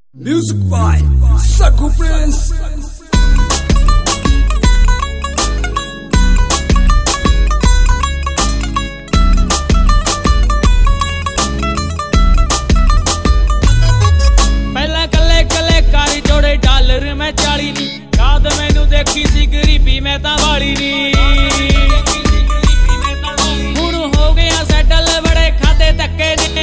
Music by Sagu Prince. पहला कले कले कारी जोड़े डॉलर मैं 40 नी याद मैनू देखी सी गरीबी मैं तां वाली नी हुण हो गया सैटल बड़े खाते धक्के ने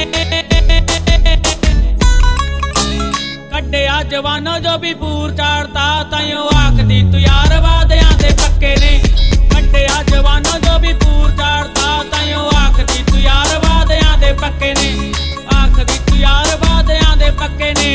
कड्डिया जवानों जो भी पूर चाड़ता ताइयों आखदी तू यार वादियां दे पक्के ने कड्डिया जवानों जो भी पूर चाड़ता ताइयों आखदी तू यार वादियां दे पक्के ने आखदी तू यार वादियां दे पक्के ने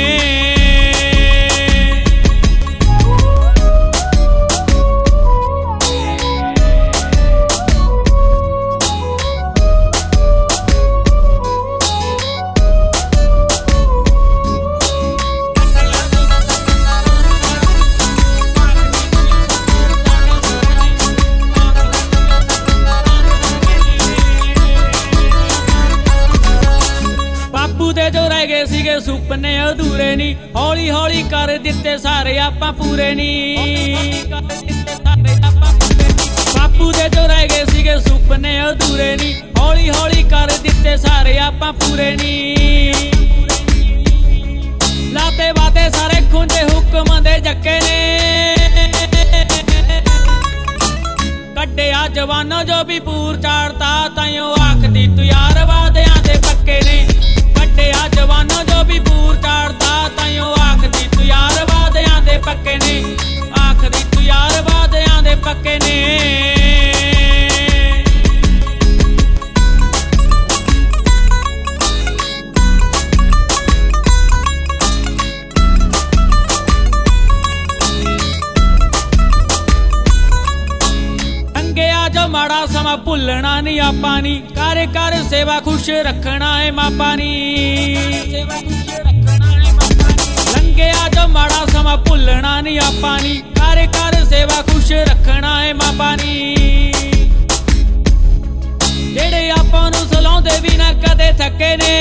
जो रह गए सीगे सुपने अधूरे नी हौली हौली कर दिते सारे आपां पूरे नी बापू दे जो रह गए सीगे सुपने अधूरे नी हौली हौली कर दिते सारे आपां पूरे नी लाते वाते सारे खुंजे हुक्म दे जक्के ने कड्डिया जवानों जो भी पूर चाड़ता ताइयों आखदी तू यार वादियां दे पक्के ने कड्डिया जवानों जो भी पूर चाड़ता ताइयों आखदी तू यार वादियां दे पक्के ने आखदी तू यार वादियां दे पक्के ने जो माड़ा समा भुलना नहीं आपा नी कर कर सेवा खुश रखना है मापा नी लंघिया जो माड़ा समा भुलना नहीं आपा नी कर कर सेवा खुश रखना है मापा नी जेड़े आपां नूं सलाउंदे भी ना कदे थके ने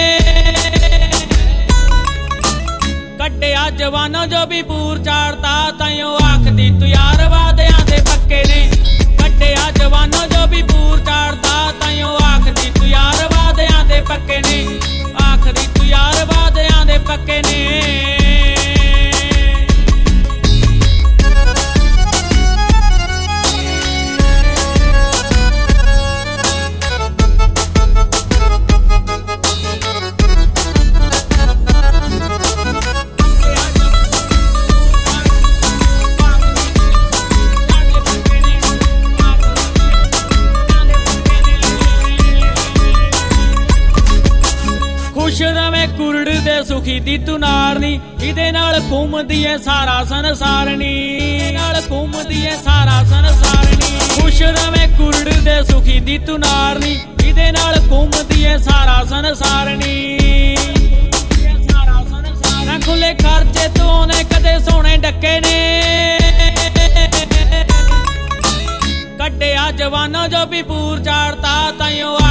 कड्डिया जवानों जो भी पूर चाड़ता ताइयों आखदी तू यार वादियां दे पक्के ने कड्डिया जवानों जो भी पूर चाड़ता ताइयों आखदी तू यार वादियां दे पक्के ने आखदी तू यार वादियां दे पक्के ने खुश रवे कुरड़ दे सुखी दी तू नारनी इहदे नाल घूमदी ऐ सारा संसारनी नाल घूमदी ऐ सारा संसारनी खुश रवे कुरड़ दे सुखी दी तू नारनी इहदे नाल घूमदी ऐ सारा संसारनी ना खुले खर्चे तू ने कदे सोने डके ने कड्डिया जवानों जो भी पूर चाड़ता ताइयों